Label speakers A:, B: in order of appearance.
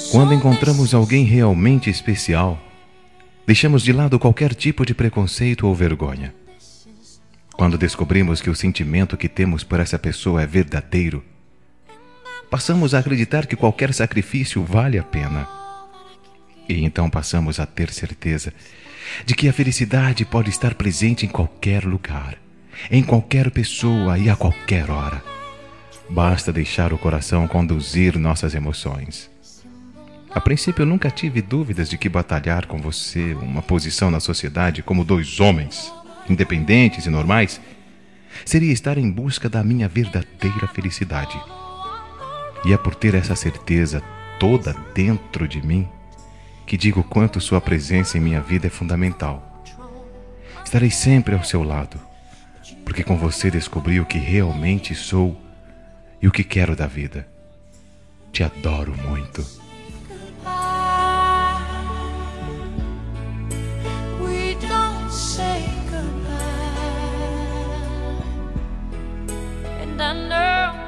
A: Quando encontramos alguém realmente especial, deixamos de lado qualquer tipo de preconceito ou vergonha. Quando descobrimos que o sentimento que temos por essa pessoa é verdadeiro, passamos a acreditar que qualquer sacrifício vale a pena. E então passamos a ter certeza de que a felicidade pode estar presente em qualquer lugar, em qualquer pessoa e a qualquer hora. Basta deixar o coração conduzir nossas emoções. A princípio, eu nunca tive dúvidas de que batalhar com você, uma posição na sociedade como dois homens, independentes e normais, seria estar em busca da minha verdadeira felicidade. E é por ter essa certeza toda dentro de mim que digo quanto sua presença em minha vida é fundamental. Estarei sempre ao seu lado, porque com você descobri o que realmente sou e o que quero da vida. Te adoro muito.
B: We don't say goodbye, and I know